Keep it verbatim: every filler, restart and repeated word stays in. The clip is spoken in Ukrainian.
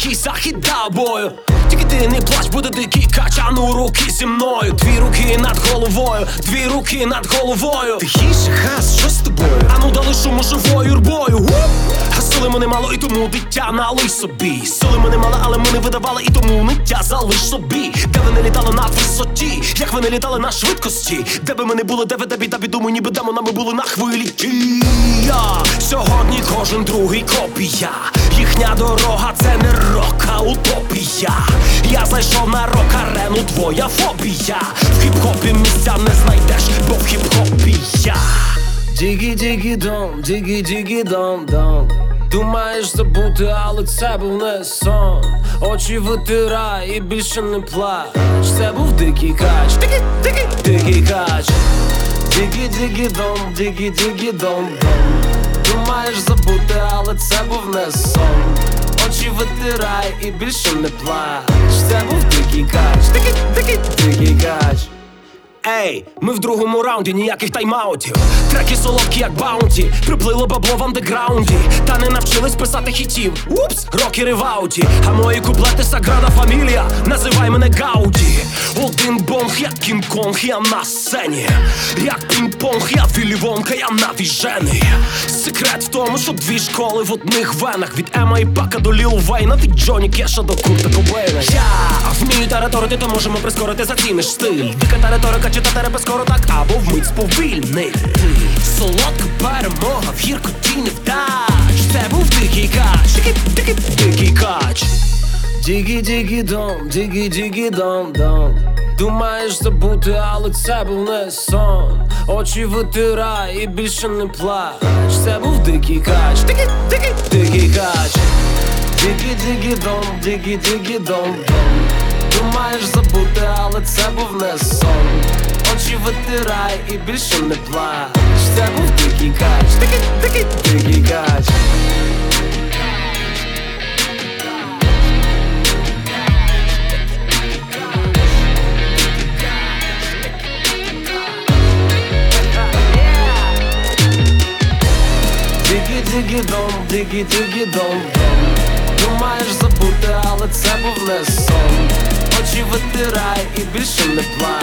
дикий захід тобою. Тільки ти не плач, буде дикий кач, а ну руки зі мною. Дві руки над головою, дві руки над головою. Тихіше, газ, що з тобою? А ну дали шуму живою юрбою. А сили мене мало, і тому дитя налий собі. Сили мене мало, але ми не видавали, і тому ниття залиш собі. Де ви не літали на висоті, як ви не літали на швидкості. Де би ми не були, де ви, де бі, та біду, ніби демонами були на хвилі. І я сьогодні кожен другий копія. Їхня дорога це не рок, а утопія. Я зайшов на рок-арену, твоя фобія. В хіп-хопі місця не знайдеш, бо в хіп-хопі я. Дігі-дігі-дон, дігі-дігі-дон-дон. Думаєш забути, але це був не сон. Очі витирай і більше не плач. Це був дикий кач, дикий, дикий, дикий кач. Дігі-дігі-дон, дігі-дігі-дон-дон. Думаєш забути, але це був не сон. Очі витирай і більше не плач. Це був дикий кач, дикий, дикий, дикий кач. Ей, ми в другому раунді, ніяких тайм-аутів. Треки солодкі, як баунті. Приплило бабло в андеграунді. Та не навчились писати хітів. Упс, рокери в ауті. А мої куплети Саграда Фамілія. Називай мене Гауді. Один бонг, як Кінг-Конг, я на сцені. Як пінг-понг, я Віллі Вонка, я навіжений. Секрет в тому, що дві школи в одних венах. Від Ема і Пака до Ліл Вейна, від Джоні Кеша до Курта Кобейна. Я вмію тараторити, то можемо прискорити, заціниш стиль. Дика тараторика, читати репи скоро так, або вмить сповільнити. Солодка перемога в гіркоті невдач. Це був дикий кач, дикий, дикий, дикий кач. Дігі-дігі-дон, дігі-дігі-дон-дон. Думаєш забути, але це був не сон. Очі витирай і більше не плач. Це був дикий кач, дикий, дикий, дикий кач. Дігі-дігі-дон, дігі-дігі-дон-дон. Думаєш забути, але це був не сон. Очі витирай і більше не плач. Це був дикий кач, дикий, дикий, дикий кач. Дигі-дигі-дон, дигі-дигі-дон-дон. Думаєш забути, але це був не сон. Очі витирай і більше не плач.